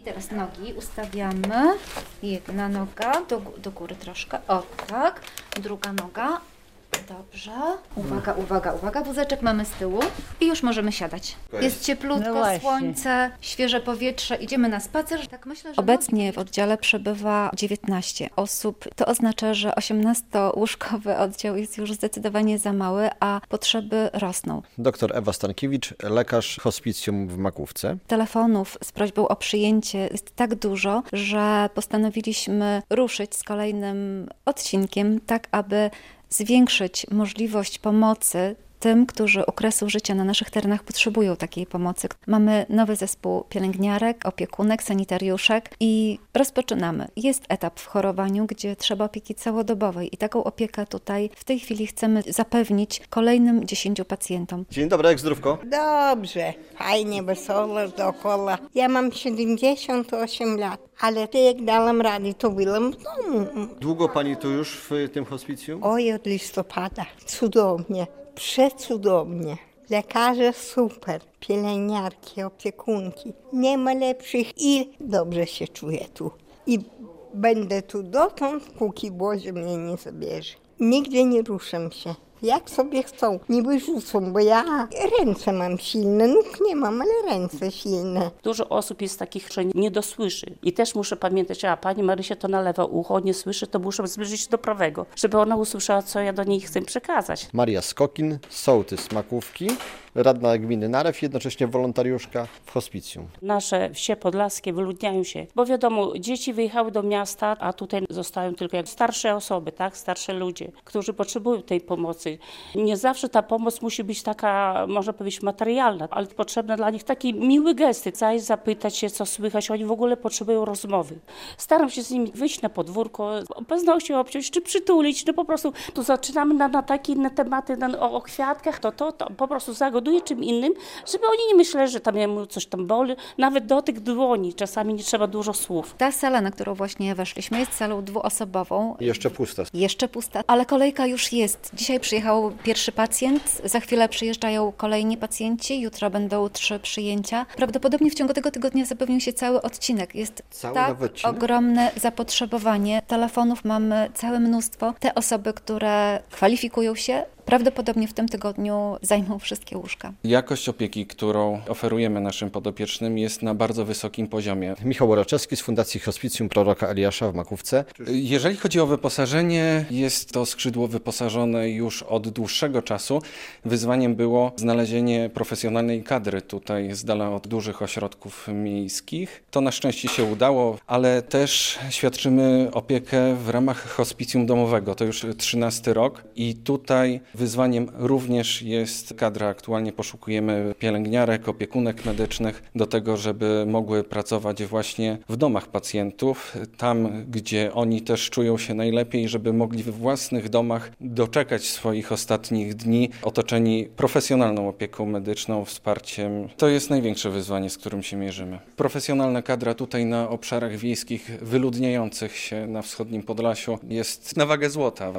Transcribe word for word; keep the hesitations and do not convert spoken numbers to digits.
I teraz nogi ustawiamy. Jedna noga do, do góry troszkę. O, tak. Druga noga. Dobrze. Uwaga, uwaga, uwaga. Wózeczek mamy z tyłu i już możemy siadać. Jest cieplutko, No słońce, świeże powietrze. Idziemy na spacer. Tak myślę, że obecnie w oddziale przebywa dziewiętnaście osób. To oznacza, że osiemnastołóżkowy oddział jest już zdecydowanie za mały, a potrzeby rosną. Doktor Ewa Stankiewicz, lekarz hospicjum w Makówce. Telefonów z prośbą o przyjęcie jest tak dużo, że postanowiliśmy ruszyć z kolejnym odcinkiem, tak aby zwiększyć możliwość pomocy tym, którzy okresu życia na naszych terenach potrzebują takiej pomocy. Mamy nowy zespół pielęgniarek, opiekunek, sanitariuszek i rozpoczynamy. Jest etap w chorowaniu, gdzie trzeba opieki całodobowej i taką opiekę tutaj w tej chwili chcemy zapewnić kolejnym dziesięciu pacjentom. Dzień dobry, jak zdrówko? Dobrze, fajnie, wesoło dookoła. Ja mam siedemdziesiąt osiem lat, ale jak dałam radę, to byłam w domu. Długo pani tu już w tym hospicjum? Oj, od listopada. Cudownie, przecudownie. Lekarze super, pielęgniarki, opiekunki. Nie ma lepszych i dobrze się czuję tu. I będę tu dotąd, póki Boże mnie nie zabierze. Nigdzie nie ruszę się. Jak sobie chcą, nie wyrzucą, bo ja ręce mam silne, nóg nie mam, ale ręce silne. Dużo osób jest takich, że nie dosłyszy. I też muszę pamiętać, a pani Marysia to na lewe ucho nie słyszy, to muszę zbliżyć się do prawego, żeby ona usłyszała, co ja do niej chcę przekazać. Maria Skokin, sołtys Makówki, radna gminy Narew, jednocześnie wolontariuszka w hospicjum. Nasze wsie podlaskie wyludniają się, bo wiadomo, dzieci wyjechały do miasta, a tutaj zostają tylko jak starsze osoby, tak, starsze ludzie, którzy potrzebują tej pomocy. Nie zawsze ta pomoc musi być taka, można powiedzieć, materialna, ale potrzebne dla nich takie miłe gesty. Zajść, zapytać się, co słychać, oni w ogóle potrzebują rozmowy. Staram się z nimi wyjść na podwórko, paznokcie obciąć, czy przytulić, no po prostu tu zaczynamy na, na takie inne tematy, na, o, o kwiatkach, to, to, to po prostu zagoduję czym innym, żeby oni nie myśleli, że tam jemu coś tam boli. Nawet dotyk dłoni, czasami nie trzeba dużo słów. Ta sala, na którą właśnie weszliśmy, jest salą dwuosobową. Jeszcze pusta. Jeszcze pusta, ale kolejka już jest. Dzisiaj przyjechał pierwszy pacjent, za chwilę przyjeżdżają kolejni pacjenci, jutro będą trzy przyjęcia. Prawdopodobnie w ciągu tego tygodnia zapewnił się cały odcinek. Jest Cały tak nowy odcinek? ogromne zapotrzebowanie. Telefonów mamy całe mnóstwo. Te osoby, które kwalifikują się, prawdopodobnie w tym tygodniu zajmą wszystkie łóżka. Jakość opieki, którą oferujemy naszym podopiecznym, jest na bardzo wysokim poziomie. Michał Łoraczewski z Fundacji Hospicjum Proroka Eliasza w Makówce. Jeżeli chodzi o wyposażenie, jest to skrzydło wyposażone już od dłuższego czasu. Wyzwaniem było znalezienie profesjonalnej kadry tutaj z dala od dużych ośrodków miejskich. To na szczęście się udało, ale też świadczymy opiekę w ramach hospicjum domowego. To już trzynasty rok i tutaj wyzwaniem również jest kadra. Aktualnie poszukujemy pielęgniarek, opiekunek medycznych do tego, żeby mogły pracować właśnie w domach pacjentów, tam gdzie oni też czują się najlepiej, żeby mogli we własnych domach doczekać swoich ostatnich dni otoczeni profesjonalną opieką medyczną, wsparciem. To jest największe wyzwanie, z którym się mierzymy. Profesjonalna kadra tutaj na obszarach wiejskich wyludniających się na wschodnim Podlasiu jest na wagę złota.